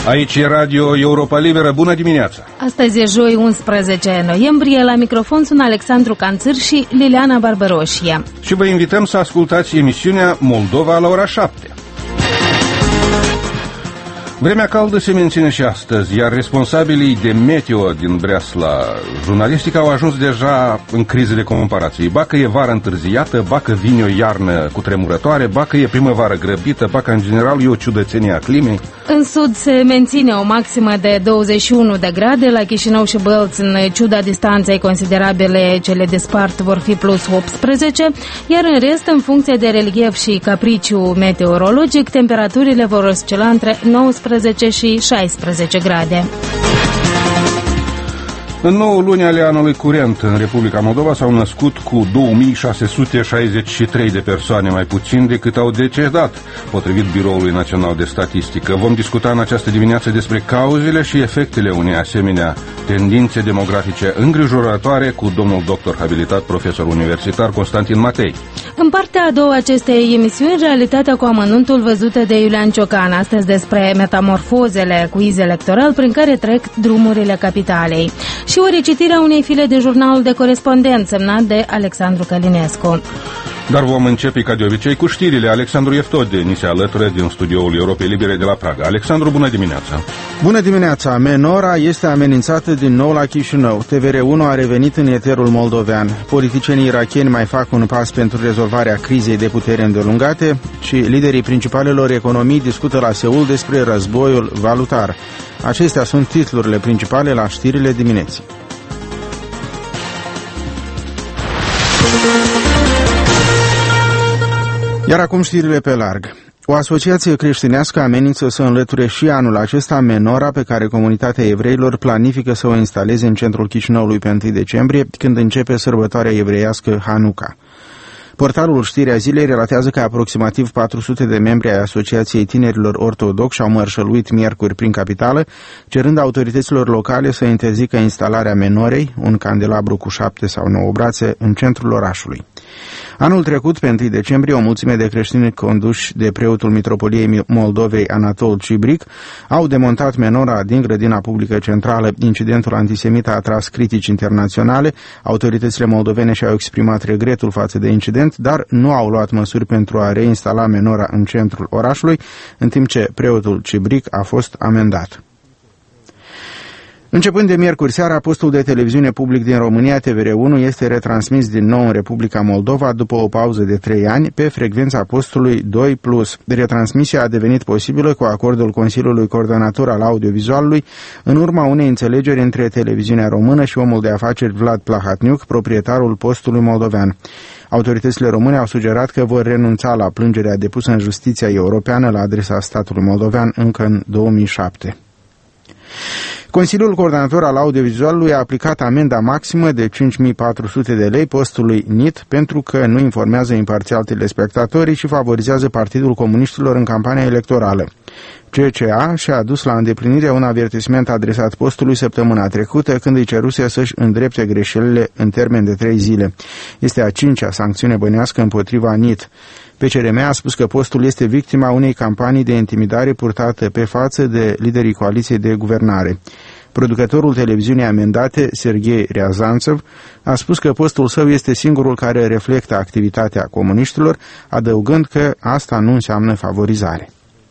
Aici e Radio Europa Liberă. Bună dimineața! Astăzi e joi, 11 noiembrie. La microfon sunt Alexandru Canțâr și Liliana Barbaroșie. Și vă invităm să ascultați emisiunea Moldova la ora 7. Vremea caldă se menține și astăzi, iar responsabilii de meteo din Breasla Jurnalistica au ajuns deja în crize de comparație. Ba că e vară întârziată, ba că vine o iarnă cutremurătoare, ba că e primăvară grăbită, ba că în general e o ciudățenie a climei. În sud se menține o maximă de 21 de grade, la Chișinău și Bălți, în ciuda distanței considerabile ce le despart, vor fi plus 18, iar în rest, în funcție de relief și capriciu meteorologic, temperaturile vor oscila între 19 și 16 grade. În 9 luni ale anului curent, în Republica Moldova s-au născut cu 2663 de persoane mai puțin decât au decedat, potrivit Biroului Național de Statistică. Vom discuta în această dimineață despre cauzele și efectele unei asemenea tendințe demografice îngrijorătoare cu domnul doctor habilitat, profesor universitar Constantin Matei. În partea a doua acestei emisiuni, realitatea cu amănuntul văzută de Iulian Ciocan, astăzi despre metamorfozele quiz electoral prin care trec drumurile capitalei. Și o recitire a unei file de jurnal de corespondent semnat de Alexandru Călinescu. Dar vom începe ca de obicei cu știrile. Alexandru Eftode ni se alătură din studioul Europei Libere de la Praga. Alexandru, bună dimineața! Bună dimineața! Menora este amenințată din nou la Chișinău. TVR1 a revenit în eterul moldovean. Politicienii irakieni mai fac un pas pentru rezolvarea crizei de putere îndelungate și liderii principalelor economii discută la Seul despre războiul valutar. Acestea sunt titlurile principale la știrile dimineții. Iar acum știrile pe larg. O asociație creștinească amenință să înlăture și anul acesta menora pe care comunitatea evreilor planifică să o instaleze în centrul Chișinăului pe 1 decembrie, când începe sărbătoarea evreiască Hanuca. Portalul Știrea Zilei relatează că aproximativ 400 de membri ai Asociației Tinerilor Ortodoxi au mărșăluit miercuri prin capitală, cerând autorităților locale să interzică instalarea menorei, un candelabru cu 7 sau 9 brațe, în centrul orașului. Anul trecut, pe 1 decembrie, o mulțime de creștini conduși de preotul Mitropoliei Moldovei Anatol Cibric au demontat menora din grădina publică centrală. Incidentul antisemit a atras critici internaționale, autoritățile moldovene și-au exprimat regretul față de incident, dar nu au luat măsuri pentru a reinstala menora în centrul orașului, în timp ce preotul Cibric a fost amendat. Începând de miercuri seara, postul de televiziune public din România, TVR1, este retransmis din nou în Republica Moldova după o pauză de 3 ani pe frecvența postului 2+. Retransmisia a devenit posibilă cu acordul Consiliului Coordonator al Audiovizualului în urma unei înțelegeri între televiziunea română și omul de afaceri Vlad Plahatniuc, proprietarul postului moldovean. Autoritățile române au sugerat că vor renunța la plângerea depusă în justiția europeană la adresa statului moldovean încă în 2007. Consiliul Coordonator al Audiovizualului a aplicat amenda maximă de 5.400 de lei postului NIT pentru că nu informează imparțial telespectatorii și favorizează Partidul Comuniștilor în campania electorală. CCA și-a adus la îndeplinire un avertisment adresat postului săptămâna trecută, când îi ceruse să-și îndrepte greșelile în termen de 3 zile. Este a 5-a sancțiune bănească împotriva NIT. PCRM a spus că postul este victima unei campanii de intimidare purtată pe față de liderii coaliției de guvernare. Producătorul televiziunii amendate, Serghei Riazanțov, a spus că postul său este singurul care reflectă activitatea comuniștilor, adăugând că asta nu înseamnă favorizare.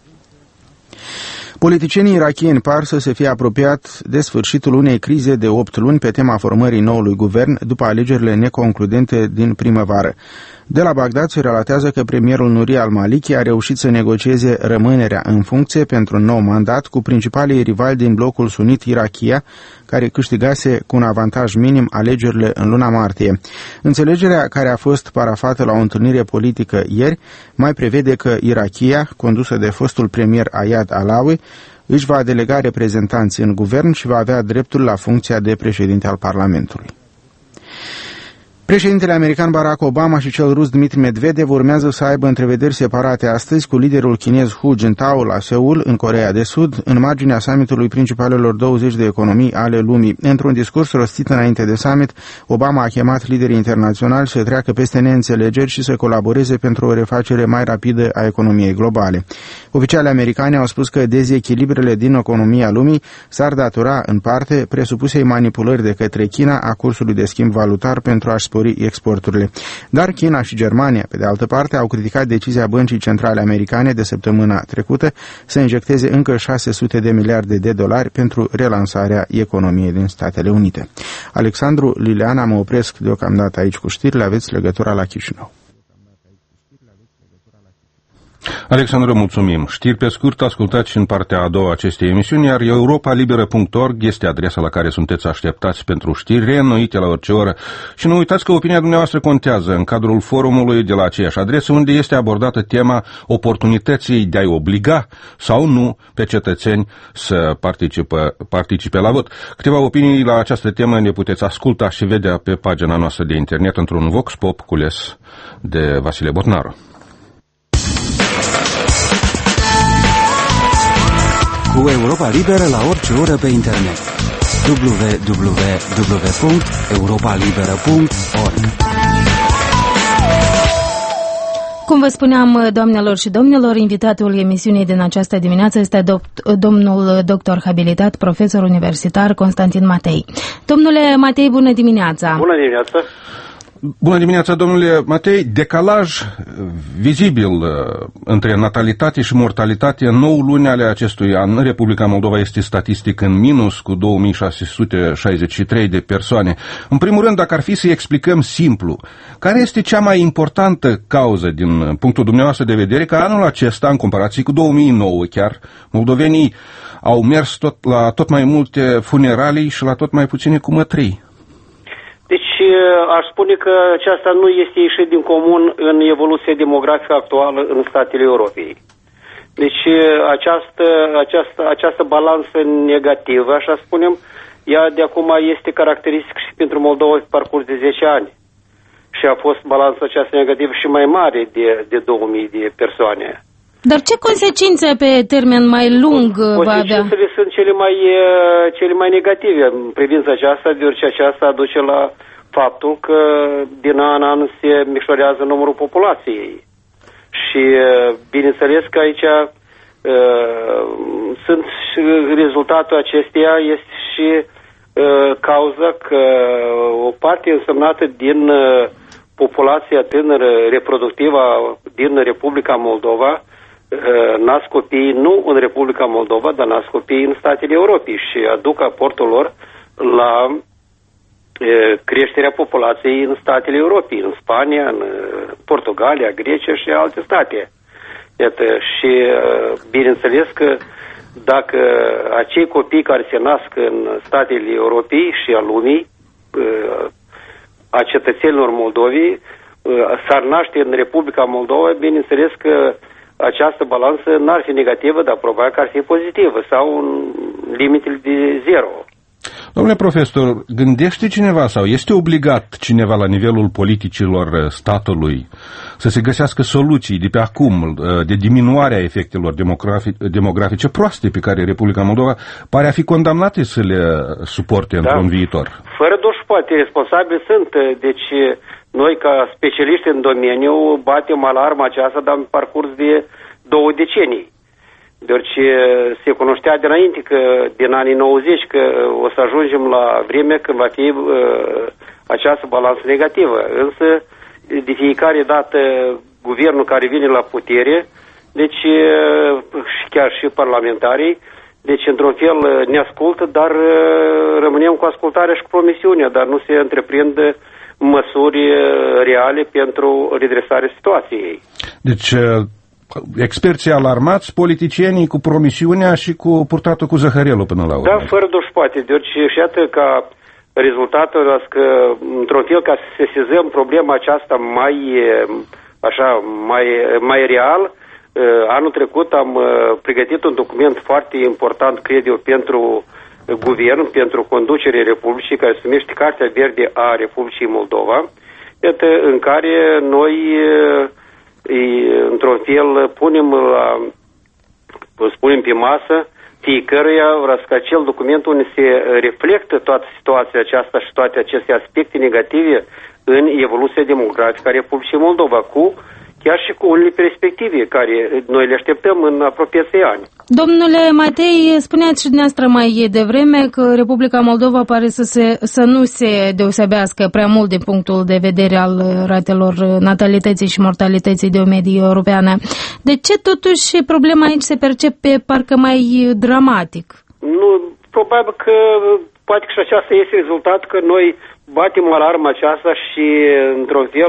Politicienii irakieni par să se fie apropiat de sfârșitul unei crize de 8 luni pe tema formării noului guvern după alegerile neconcludente din primăvară. De la Bagdad se relatează că premierul Nuri al-Maliki a reușit să negocieze rămânerea în funcție pentru un nou mandat cu principalii rivali din blocul sunit Irakia, care câștigase cu un avantaj minim alegerile în luna martie. Înțelegerea, care a fost parafată la o întâlnire politică ieri, mai prevede că Irakia, condusă de fostul premier Ayad Alawi, își va delega reprezentanți în guvern și va avea dreptul la funcția de președinte al Parlamentului. Președintele american Barack Obama și cel rus Dmitri Medvedev urmează să aibă întrevederi separate astăzi cu liderul chinez Hu Jintao la Seul, în Coreea de Sud, în marginea summitului principalelor 20 de economii ale lumii. Într-un discurs rostit înainte de summit, Obama a chemat liderii internaționali să treacă peste neînțelegeri și să colaboreze pentru o refacere mai rapidă a economiei globale. Oficialii americani au spus că dezechilibrele din economia lumii s-ar datora, în parte, presupusei manipulări de către China a cursului de schimb valutar pentru a spori exporturile. Dar China și Germania, pe de altă parte, au criticat decizia Băncii Centrale Americane de săptămâna trecută să injecteze încă 600 de miliarde de dolari pentru relansarea economiei din Statele Unite. Alexandru, Liliana, mă opresc deocamdată aici cu știrile, aveți legătura la Chișinău. Alexandru, mulțumim. Știri pe scurt, ascultați și în partea a doua acestei emisiuni, iar europalibera.org este adresa la care sunteți așteptați pentru știri reînnoite la orice oră. Și nu uitați că opinia dumneavoastră contează în cadrul forumului de la aceeași adresă, unde este abordată tema oportunității de a-i obliga sau nu pe cetățeni să participe la vot. Câteva opinii la această temă ne puteți asculta și vedea pe pagina noastră de internet într-un Vox Pop cules de Vasile Botnaru. Cu Europa Liberă la orice oră pe internet. www.europalibera.org. Cum vă spuneam, doamnelor și domnilor, invitatul emisiunii din această dimineață este domnul doctor habilitat, profesor universitar Constantin Matei. Domnule Matei, bună dimineața! Bună dimineața! Bună dimineața, domnule Matei. Decalaj vizibil între natalitate și mortalitate în 9 luni ale acestui an. Republica Moldova este statistic în minus cu 2663 de persoane. În primul rând, dacă ar fi să explicăm simplu, care este cea mai importantă cauză din punctul dumneavoastră de vedere că anul acesta, în comparație cu 2009 chiar, moldovenii au mers la tot mai multe funeralii și la tot mai puține cumătrii? Deci aș spune că aceasta nu este ieșit din comun în evoluția demografică actuală în statele Europei. Deci această balanță negativă, așa spunem, ea de acum este caracteristic și pentru Moldova pe parcurs de 10 ani. Și a fost balanța aceasta negativă și mai mare de 2000 de persoane. Dar ce consecințe pe termen mai lung va avea? Consecințele sunt cele mai negative în privința aceasta, deoarece aceasta aduce la faptul că din an în an se micșorează numărul populației. Și bineînțeles că aici rezultatul acesteia este și cauza că o parte însemnată din populația tânără reproductivă din Republica Moldova nasc copii nu în Republica Moldova, dar nasc copii în statele Europei și aduc aportul lor la creșterea populației în statele Europei, în Spania, în Portugalia, Grecia și alte state. Iată, și bineînțeles că dacă acei copii care se nasc în statele Europei și a lumii, a cetățenilor Moldovei, s-ar naște în Republica Moldova, bineînțeles că această balanță n-ar fi negativă, dar probabil că ar fi pozitivă sau în limitele de 0. Domnule profesor, gândește cineva sau este obligat cineva la nivelul politicilor statului să se găsească soluții de pe acum de diminuarea efectelor demografice proaste pe care Republica Moldova pare a fi condamnate să le suporte într-un viitor? Fără doar poate, responsabili sunt. Deci noi ca specialiști în domeniu batem alarma aceasta, dar în parcurs de 2 decenii. Deoarece se cunoștea dinainte că din anii 90 că o să ajungem la vremea când va fi această balanță negativă. Însă de fiecare dată guvernul care vine la putere, deci chiar și parlamentarii, deci într-un fel ne ascultă, dar rămânem cu ascultarea și cu promisiunea, dar nu se întreprind măsuri reale pentru redresarea situației. Deci experții alarmați, politicienii cu promisiunea și cu purtatul cu zăhărelul până la urmă. Da, fără doar poate, deoarece și iată ca rezultatul că, într-un fel, ca să sesizăm problema aceasta mai real, anul trecut am pregătit un document foarte important, cred eu, pentru guvern, pentru conducerea Republicii, care se numește Cartea Verde a Republicii Moldova, în care noi, într-un fel, spunem pe masă fiecăruia că acel document unde se reflectă toată situația aceasta și toate aceste aspecte negative în evoluția demografică a Republicii Moldova, chiar și cu unele perspective care noi le așteptăm în apropiații ani. Domnule Matei, spuneați și dumneavoastră mai devreme că Republica Moldova pare să nu se deosebească prea mult din punctul de vedere al ratelor natalității și mortalității de o medie europeană. De ce totuși problema aici se percepe parcă mai dramatic? Nu, probabil că poate că și aceasta este rezultat că noi batem alarma aceasta și într-un fel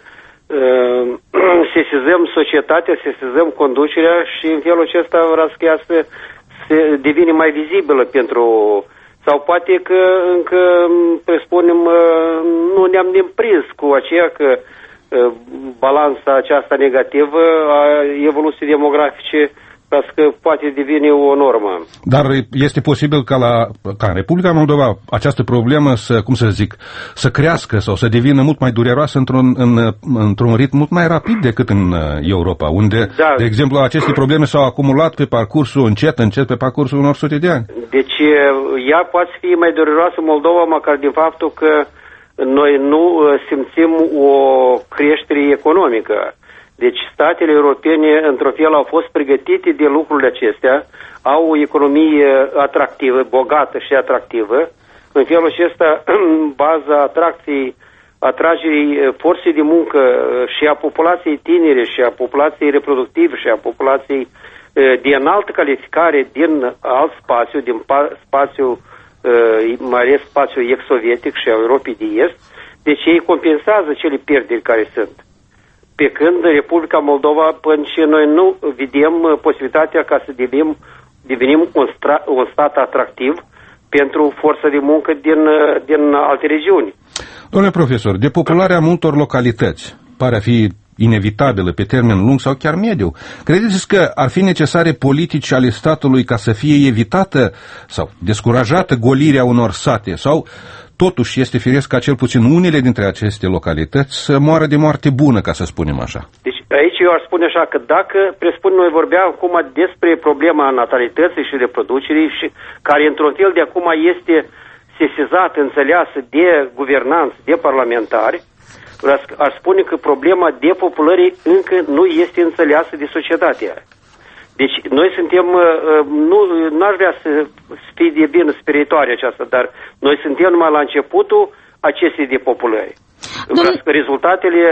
sesizăm societatea, sesizăm conducerea și în felul acesta ea se devine mai vizibilă pentru... Sau poate că încă, presupunem, nu ne-am neprins cu aceea că balanța aceasta negativă a evoluției demografice că poate deveni o normă. Dar este posibil ca în Republica Moldova această problemă să crească sau să devină mult mai dureroasă într-un ritm mult mai rapid decât în Europa, unde, de exemplu, aceste probleme s-au acumulat pe parcursul încet pe parcursul unor sute de ani. Deci ea poate fi mai dureroasă în Moldova, măcar din faptul că noi nu simțim o creștere economică. Deci statele europene, într-un fel, au fost pregătite de lucrurile acestea, au o economie atractivă, bogată și atractivă. În felul acesta, baza atragerii forței de muncă și a populației tinere și a populației reproductive și a populației de înaltă calificare din alt spațiu, din spațiu, mai ales spațiul ex-sovietic și a Europei de Est, deci ei compensează cele pierderi care sunt. Pe când Republica Moldova, până și noi nu vedem posibilitatea ca să devenim un stat atractiv pentru forța de muncă din alte regiuni. Domnule profesor, depopularea multor localități pare a fi inevitabilă pe termen lung sau chiar mediu. Credeți că ar fi necesare politici ale statului ca să fie evitată sau descurajată golirea unor sate sau totuși este firesc ca cel puțin unele dintre aceste localități să moară de moarte bună, ca să spunem așa? Deci aici eu aș spune așa că dacă, presupun, noi vorbeam acum despre problema natalității și reproducerii și care într-un fel de acum este sesizată, înțeleasă de guvernanți, de parlamentari, aș spune că problema depopulării încă nu este înțeleasă de societate. Deci noi suntem, n-aș vrea să fie de bine spiritoare aceasta, dar noi suntem numai la începutul acestei depopulări. Rezultatele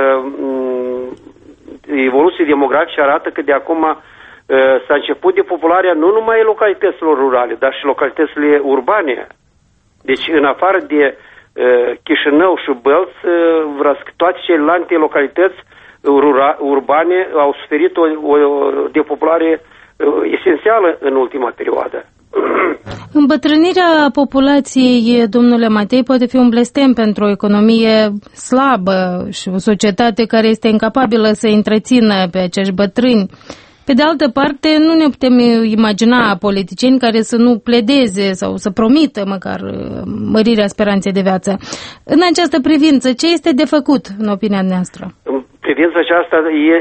evoluției demografice arată că de acum s-a început depopularea nu numai localităților rurale, dar și localitățile urbane. Deci în afară de Chișinău și Bălț, toate celelalte localități urbane au suferit o depopulare esențială în ultima perioadă. Îmbătrânirea populației, domnule Matei, poate fi un blestem pentru o economie slabă și o societate care este incapabilă să întrețină pe acești bătrâni. Pe de altă parte, nu ne putem imagina politicieni care să nu pledeze sau să promită măcar mărirea speranței de viață. În această privință, ce este de făcut, în opinia noastră? În privința aceasta,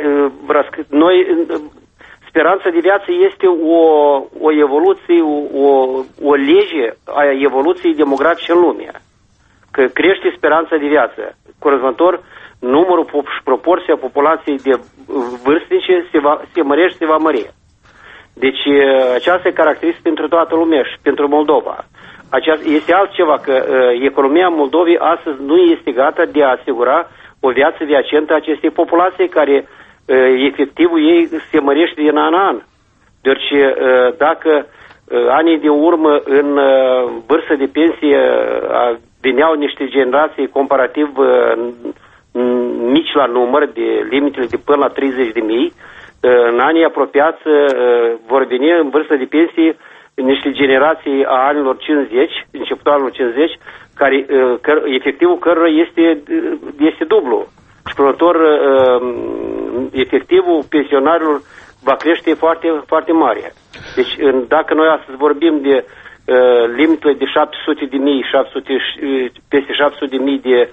speranța de viață este o evoluție, o lege a evoluției demografice în lume. Că crește speranța de viață. Corespunzător, numărul și proporția populației de vârstnice se mărește, se va mări. Deci aceasta e caracteristică pentru toată lumea și pentru Moldova. Este altceva că economia Moldovei astăzi nu este gata de a asigura o viață decentă a acestei populații care efectivul ei se mărește din an în an. Deci dacă anii de urmă în vârstă de pensie veneau niște generații comparativ mici la număr, de limitele de până la 30.000, în anii apropiați vor veni în vârstă de pensie niște generații a anilor 50, începutul anilor 50, care efectivul cărora este dublu. Și următor, efectivul pensionarilor va crește foarte, foarte mare. Deci dacă noi astăzi vorbim de limite de 700.000, peste 700.000 de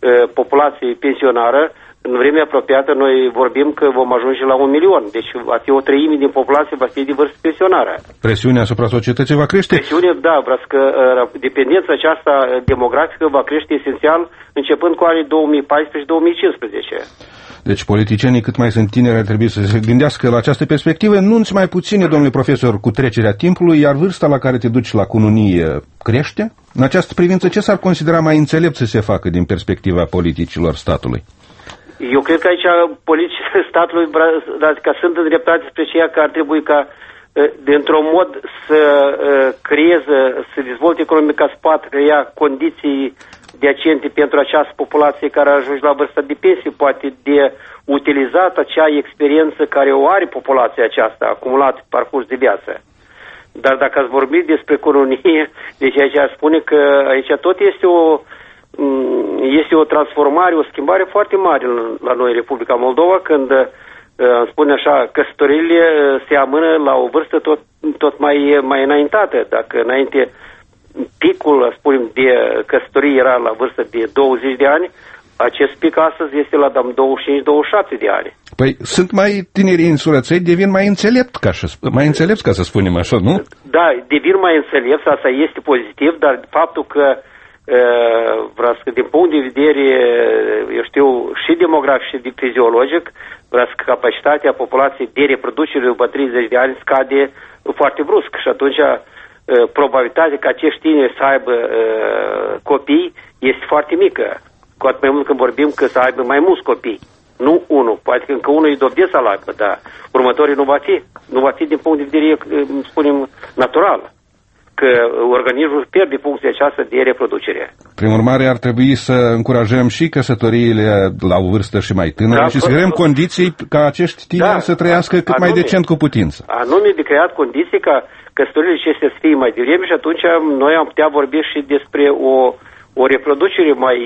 populație pensionară, în vremea apropiată noi vorbim că vom ajunge la 1 milion. Deci va fi o treime din populație va fi de vârstă pensionară. Presiunea asupra societății va crește? Presiunea, da, vreau că dependența aceasta demografică va crește esențial începând cu anii 2014-2015. Deci politicienii cât mai sunt tineri ar trebui să se gândească la această perspectivă. Nu-ți mai puține, domnule profesor, cu trecerea timpului, iar vârsta la care te duci la cununie crește? În această privință, ce s-ar considera mai înțelept să se facă din perspectiva politicilor statului? Eu cred că aici politicile statului, că sunt îndreptate spre ceea că ar trebui ca dintr-un mod să creeze, să dezvolte economica spate, crea condiții decente pentru această populație care ajunge la vârsta de pensie, poate de utilizat acea experiență care o are populația aceasta acumulată pe parcurs de viață. Dar dacă ați vorbit despre cununie, deci aici aș spune că aici tot este o transformare, o schimbare foarte mare la noi în Republica Moldova, când îmi spune așa, căsătoriile se amână la o vârstă tot mai înaintată. Dacă înainte picul, spunem, de căsătorie era la vârstă de 20 de ani, acest pic astăzi este la 25-27 de ani. Păi sunt mai tineri insurățăi, devin mai înțelepți, ca să spunem așa, nu? Da, devin mai înțelepți, asta este pozitiv, dar faptul că vreau să, din punct de vedere, eu știu, și demografic și fiziologic, vreau să, capacitatea populației de reproducere după 30 de ani scade foarte brusc și atunci probabilitatea ca acești tineri să aibă copii este foarte mică. Cu atât mai mult când vorbim că să aibă mai mulți copii. Nu unul. Poate că încă unul e dobie să-l aibă, dar următorii nu va fi. Nu va fi din punct de vedere, spunem, natural. Că organismul pierde funcția aceasta de reproducere. Prin urmare, ar trebui să încurajăm și căsătoriile la o vârstă și mai tânără, da, și să creăm condiții ca acești tineri să trăiască cât mai decent cu putință. Anume de creat condiții ca căsătoriile acestea să fie mai devreme și atunci noi am putea vorbi și despre o reproducere mai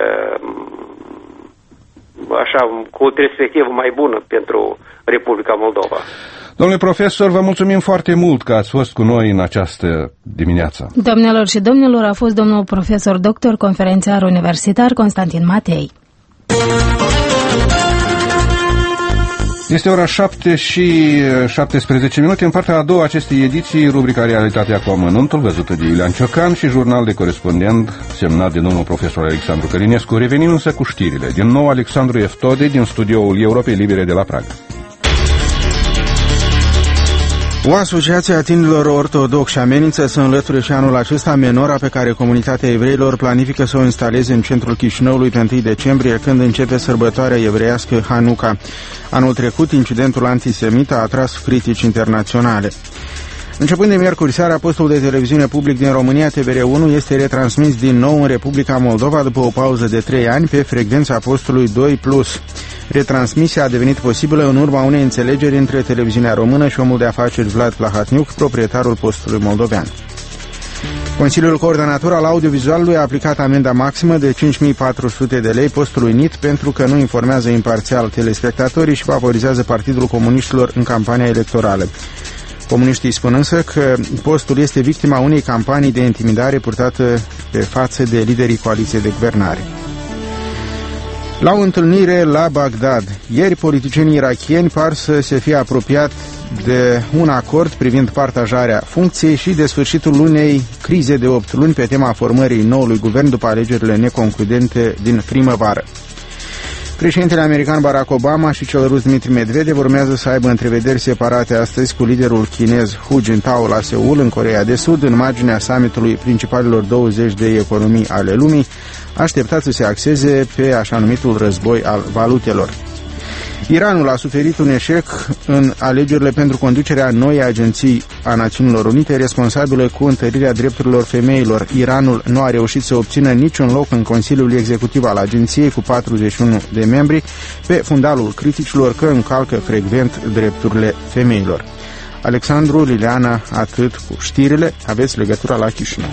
așa, cu o perspectivă mai bună pentru Republica Moldova. Domnule profesor, vă mulțumim foarte mult că ați fost cu noi în această dimineață. Domnilor și domnilor, a fost domnul profesor doctor, conferențiar universitar Constantin Matei. Este ora 7 și 17 minute. În partea a doua acestei ediții, rubrica Realitatea cu amănuntul, văzută de Iulian Ciocan, și jurnal de corespondent semnat de domnul profesor Alexandru Călinescu. Revenim însă cu știrile. Din nou Alexandru Eftode din studioul Europei Libere de la Praga. O asociație a tinerilor ortodoxi amenință să înlăture și anul acesta menora pe care comunitatea evreilor planifică să o instaleze în centrul Chișinăului pe 1 decembrie, când începe sărbătoarea evreiască Hanuca. Anul trecut, incidentul antisemit a atras critici internaționale. Începând de miercuri seara, postul de televiziune public din România, TVR1, este retransmis din nou în Republica Moldova după o pauză de 3 ani pe frecvența postului 2+. Retransmisia a devenit posibilă în urma unei înțelegeri între televiziunea română și omul de afaceri Vlad Plahatniuc, proprietarul postului moldovean. Consiliul Coordonator al Audiovizualului a aplicat amenda maximă de 5.400 de lei postului NIT pentru că nu informează imparțial telespectatorii și favorizează Partidul Comuniștilor în campania electorală. Comuniștii spun însă că postul este victima unei campanii de intimidare purtată pe față de liderii coaliției de guvernare. La o întâlnire la Bagdad, ieri politicienii irakieni par să se fie apropiat de un acord privind partajarea funcției și de sfârșitul unei crize de 8 luni pe tema formării noului guvern după alegerile neconcludente din primăvară. Președintele american Barack Obama și cel rus Dmitri Medvedev urmează să aibă întrevederi separate astăzi cu liderul chinez Hu Jintao la Seul, în Coreea de Sud, în marginea summitului principalilor 20 de economii ale lumii, așteptat să se axeze pe așa numitul război al valutelor. Iranul a suferit un eșec în alegerile pentru conducerea noii agenții a Națiunilor Unite, responsabilă cu întărirea drepturilor femeilor. Iranul nu a reușit să obțină niciun loc în Consiliul Executiv al agenției, cu 41 de membri, pe fundalul criticilor că încalcă frecvent drepturile femeilor. Alexandru, Liliana, atât cu știrile. Aveți legătura la Chișinău.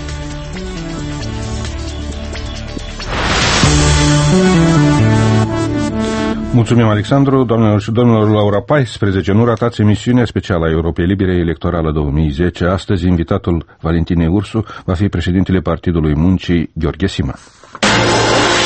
Mulțumim, Alexandru. Doamnelor și domnilor, la ora 14, nu ratați emisiunea specială a Europei Libere Electorală 2010. Astăzi, invitatul Valentinei Ursu va fi președintele Partidului Muncii, Gheorghe Sima.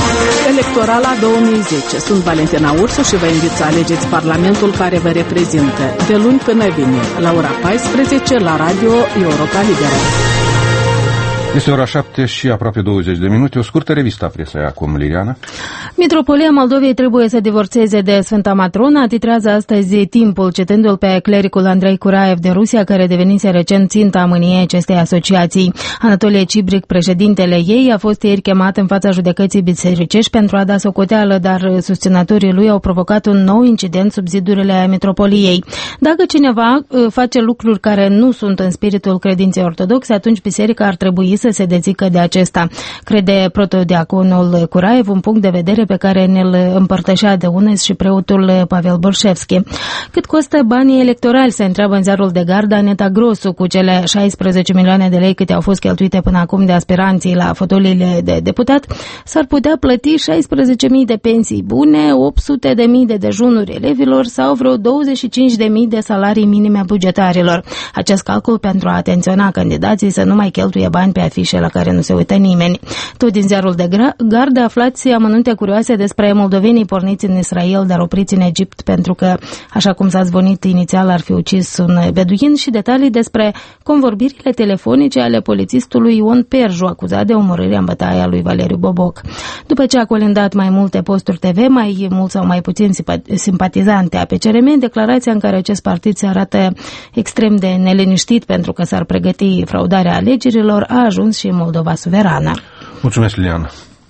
Electorala 2010. Sunt Valentina Ursu și vă invit să alegeți Parlamentul care vă reprezintă de luni până vineri, la ora 14, la Radio Europa Liberă. Este ora 7 și aproape 20 de minute. O scurtă revistă a presei acum, Liliana. Mitropolia Moldovei trebuie să divorțeze de Sfânta Matrona, titrează astăzi Timpul, citându-l pe clericul Andrei Curaev de Rusia, care devenise recent ținta mâniei acestei asociații. Anatolie Cibric, președintele ei, a fost ieri chemat în fața judecății bisericești pentru a da socoteală, dar susținătorii lui au provocat un nou incident sub zidurile mitropoliei. Dacă cineva face lucruri care nu sunt în spiritul credinței ortodoxe, atunci biserica ar trebui să se dezică de acesta, crede protodiaconul Curaev, un punct de vedere pe care ne-l împărtășea de UNES și preotul Pavel Borșevski. Cât costă banii electorali, se întreabă în ziarul de Garda Neta Grosu, cu cele 16 milioane de lei câte au fost cheltuite până acum de aspiranții la fotoliile de deputat, s-ar putea plăti 16.000 de pensii bune, 800.000 de dejunuri elevilor sau vreo 25.000 de salarii minime bugetarilor. Acest calcul pentru a atenționa candidații să nu mai cheltuie bani pe afișe la care nu se uită nimeni. Tot din ziarul de Gardă aflați amănunte curioase despre moldovenii porniți în Israel, dar opriți în Egipt pentru că, așa cum s-a zvonit inițial, ar fi ucis un beduin, și detalii despre convorbirile telefonice ale polițistului Ion Perju, acuzat de omorârea în bătaia lui Valeriu Boboc. După ce a colindat mai multe posturi TV, mai mult sau mai puțin simpatizante a PCRM, declarația în care acest partid se arată extrem de neliniștit pentru că s-ar pregăti fraudarea alegerilor a ajuns și în Moldova suverană. Mulțumesc, Liliana.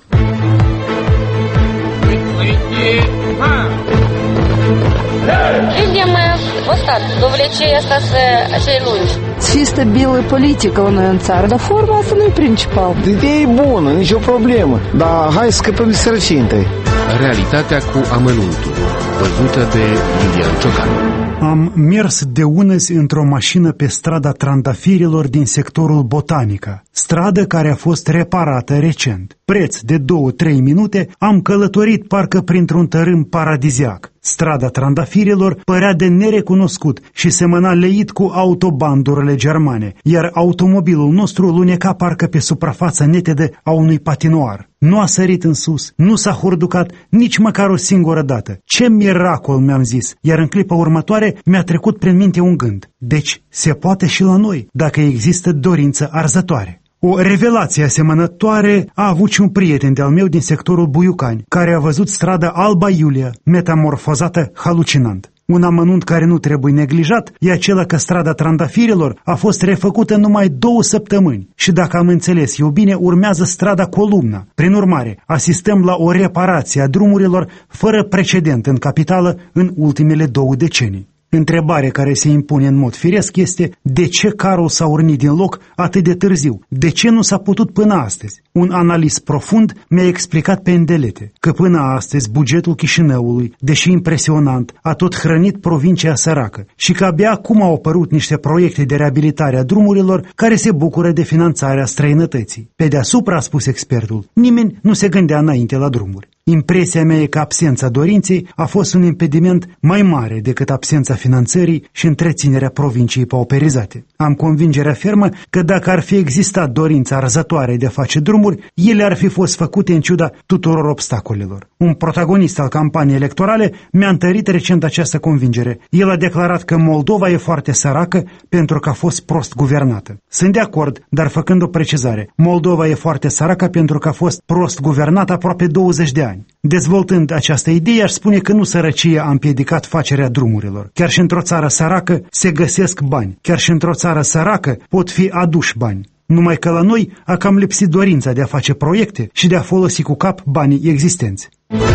Видим вот так, довлечение остаться cei lungi. Și stabilă politică la noi în țară, dar forma asta nu e principal. Ideea e bună, nicio problemă, dar hai să scăpăm de sărăcie întâi. Realitatea cu amănuntul, văzută de Lilian Ciocan. Am mers de unăzi într-o mașină pe strada Trandafirilor din sectorul Botanica, stradă care a fost reparată recent. Preț de 2-3 minute, am călătorit parcă printr-un tărâm paradiziac. Strada Trandafirilor părea de nerecunoscut și semăna leit cu autobandurile germane, iar automobilul nostru luneca parcă pe suprafața netedă a unui patinoar. Nu a sărit în sus, nu s-a hurducat nici măcar o singură dată. Ce miracol, mi-am zis, iar în clipa următoare mi-a trecut prin minte un gând. Deci se poate și la noi, dacă există dorință arzătoare. O revelație asemănătoare a avut și un prieten de-al meu din sectorul Buiucani, care a văzut strada Alba Iulia, metamorfozată halucinant. Un amănunt care nu trebuie neglijat e acela că strada Trandafirilor a fost refăcută numai 2 săptămâni și, dacă am înțeles eu bine, urmează strada Columna. Prin urmare, asistăm la o reparație a drumurilor fără precedent în capitală în ultimele 2 decenii. Întrebarea care se impune în mod firesc este: de ce carul s-a urnit din loc atât de târziu? De ce nu s-a putut până astăzi? Un analist profund mi-a explicat pe îndelete că până astăzi bugetul Chișinăului, deși impresionant, a tot hrănit provincia săracă și că abia acum au apărut niște proiecte de reabilitare a drumurilor care se bucură de finanțarea străinătății. Pe deasupra, a spus expertul, nimeni nu se gândea înainte la drumuri. Impresia mea e că absența dorinței a fost un impediment mai mare decât absența finanțării și întreținerea provinciei pauperizate. Am convingerea fermă că dacă ar fi existat dorința arzătoare de a face drumuri, ele ar fi fost făcute în ciuda tuturor obstacolelor. Un protagonist al campaniei electorale mi-a întărit recent această convingere. El a declarat că Moldova e foarte săracă pentru că a fost prost guvernată. Sunt de acord, dar făcând o precizare. Moldova e foarte săracă pentru că a fost prost guvernată aproape 20 de ani. Dezvoltând această idee, aș spune că nu sărăcia a împiedicat facerea drumurilor. Chiar și într-o țară săracă se găsesc bani. Chiar și într-o țară săracă pot fi aduși bani. Numai că la noi a cam lipsit dorința de a face proiecte și de a folosi cu cap banii existenți.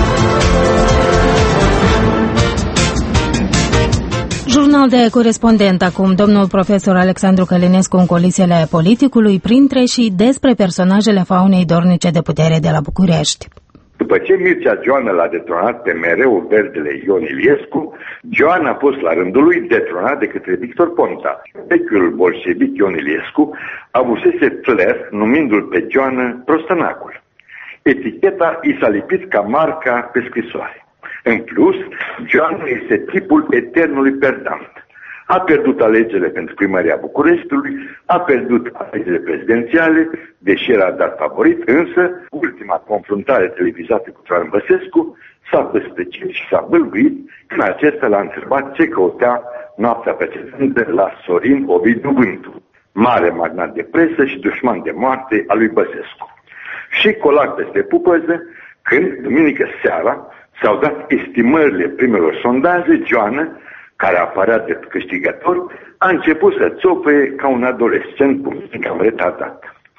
Jurnal de corespondent acum, domnul profesor Alexandru Călinescu în colisele politicului, printre și despre personajele faunei dornice de putere de la București. După ce Mircea Joană l-a detronat pe mereu verdele Ion Iliescu, Joană a fost la rândul lui detronat de către Victor Ponta. Vechiul bolșevic Ion Iliescu avusese flair numindu-l pe Joană prostănacul. Eticheta i s-a lipit ca marca pe scrisoare. În plus, Joană este tipul eternului perdant. A pierdut alegerile pentru primăria Bucureștiului, a pierdut alegerile prezidențiale, deși era dat favorit, însă ultima confruntare televizată cu Traian Băsescu s-a păstăcit și s-a bâlbuit când acesta l-a întrebat ce căutea noaptea precedentă la Sorin Ovidiu Vântu, mare magnat de presă și dușman de moarte al lui Băsescu. Și colac peste pupăză, când, duminică seara, s-au dat estimările primelor sondaje, Joană, care apărea de câștigător, a început să țopăie ca un adolescent puțin cam retardat.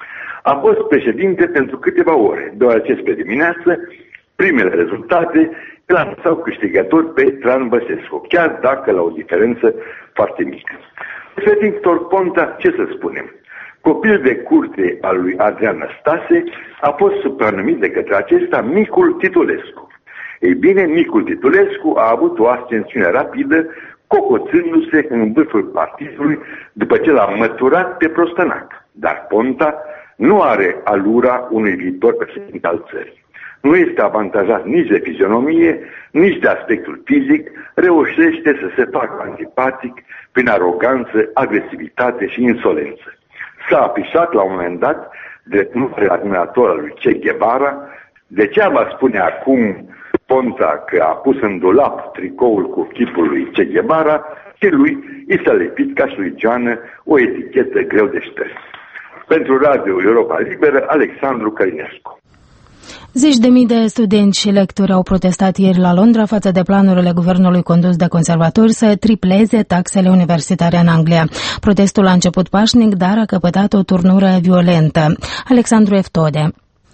A fost președinte pentru câteva ore, deoarece spre dimineață, primele rezultate îl anunțau câștigător pe Traian Băsescu, chiar dacă la o diferență foarte mică. Despre Victor Ponta, ce să spunem? Copil de curte al lui Adrian Năstase a fost supranumit de către acesta Micul Titulescu. Ei bine, Micul Titulescu a avut o ascensiune rapidă, cocoțându-se în vârful partidului după ce l-a măturat pe Prostănac. Dar Ponta nu are alura unui viitor președinte al țării. Nu este avantajat nici de fizionomie, nici de aspectul fizic, reușește să se facă antipatic prin aroganță, agresivitate și insolență. S-a afișat la un moment dat drept mare admirator al lui Che Guevara. Degeaba spune acum Ponta că a pus în dulap tricoul cu chipul lui Che Guevara și lui i s-a lepit ca și lui Joană o etichetă greu de șters. Pentru Radio Europa Liberă, Alexandru Călinescu. Zeci de mii de studenți și lectori au protestat ieri la Londra față de planurile guvernului condus de conservatori să tripleze taxele universitare în Anglia. Protestul a început pașnic, dar a căpătat o turnură violentă. Alexandru Eftode.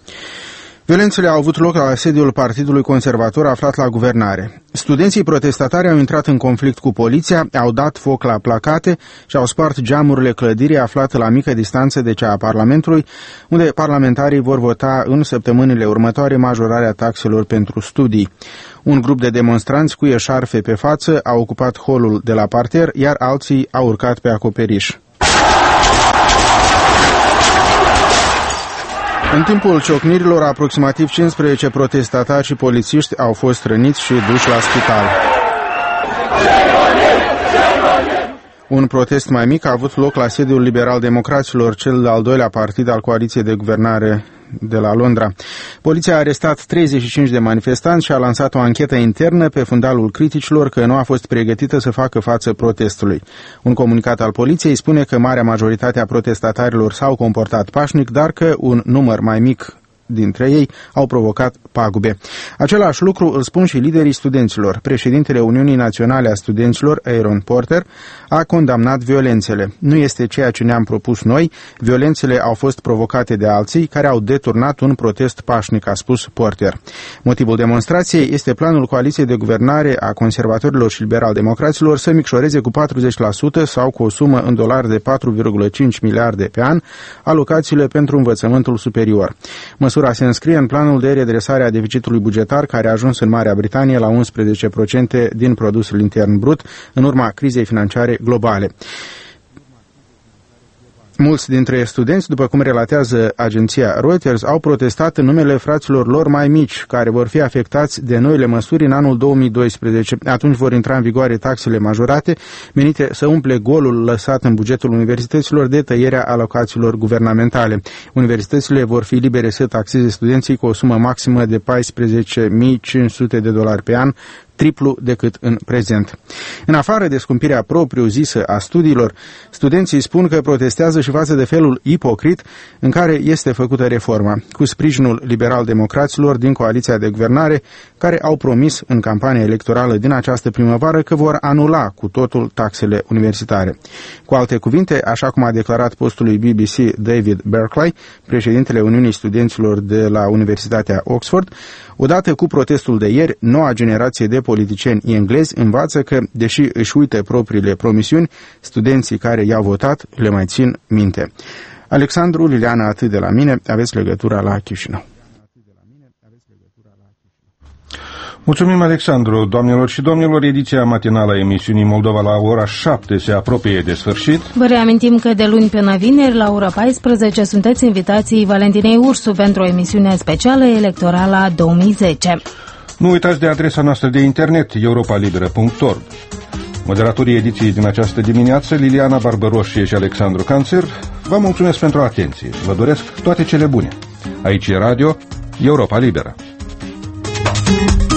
Violențele au avut loc la sediul Partidului Conservator aflat la guvernare. Studenții protestatari au intrat în conflict cu poliția, au dat foc la placate și au spart geamurile clădirii aflate la mică distanță de cea a Parlamentului, unde parlamentarii vor vota în săptămânile următoare majorarea taxelor pentru studii. Un grup de demonstranți cu eșarfe pe față a ocupat holul de la parter, iar alții au urcat pe acoperiș. În timpul ciocnirilor, aproximativ 15 protestatari și polițiști au fost răniți și duși la spital. Un protest mai mic a avut loc la sediul Liberal-Democraților, cel de-al doilea partid al coaliției de guvernare de la Londra. Poliția a arestat 35 de manifestanți și a lansat o anchetă internă pe fundalul criticilor că nu a fost pregătită să facă față protestului. Un comunicat al poliției spune că marea majoritate a protestatarilor s-au comportat pașnic, dar că un număr mai mic dintre ei au provocat pagube. Același lucru îl spun și liderii studenților. Președintele Uniunii Naționale a Studenților, Aaron Porter, a condamnat violențele. Nu este ceea ce ne-am propus noi, violențele au fost provocate de alții care au deturnat un protest pașnic, a spus Porter. Motivul demonstrației este planul coaliției de guvernare a conservatorilor și liberal-democraților să micșoreze cu 40% sau cu o sumă în dolari de 4,5 miliarde pe an alocațiile pentru învățământul superior. Măsura se înscrie în planul de redresare a deficitului bugetar care a ajuns în Marea Britanie la 11% din produsul intern brut în urma crizei financiare globale. Mulți dintre studenți, după cum relatează agenția Reuters, au protestat în numele fraților lor mai mici, care vor fi afectați de noile măsuri în anul 2012. Atunci vor intra în vigoare taxele majorate, menite să umple golul lăsat în bugetul universităților de tăierea alocațiilor guvernamentale. Universitățile vor fi libere să taxeze studenții cu o sumă maximă de $14.500 pe an, triplu decât în prezent. În afară de scumpirea propriu-zisă a studiilor, studenții spun că protestează și față de felul ipocrit în care este făcută reforma, cu sprijinul liberal-democraților din coaliția de guvernare, care au promis în campania electorală din această primăvară că vor anula cu totul taxele universitare. Cu alte cuvinte, așa cum a declarat postului BBC David Berkeley, președintele Uniunii Studenților de la Universitatea Oxford, odată cu protestul de ieri, noua generație de politicieni englezi învață că, deși își uită propriile promisiuni, studenții care i-au votat le mai țin minte. Alexandru, Liliana, atât de la mine, aveți legătura la Chișinău. Mulțumim, Alexandru. Doamnelor și domnilor, ediția matinală a emisiunii Moldova la ora 7 se apropie de sfârșit. Vă reamintim că de luni până vineri, la ora 14, sunteți invitații Valentinei Ursu pentru o emisiune specială electorală 2010. Nu uitați de adresa noastră de internet, europalibera.org. Moderatorii ediției din această dimineață, Liliana Barbăroșie și Alexandru Canțer, vă mulțumesc pentru atenție și vă doresc toate cele bune. Aici e Radio Europa Liberă.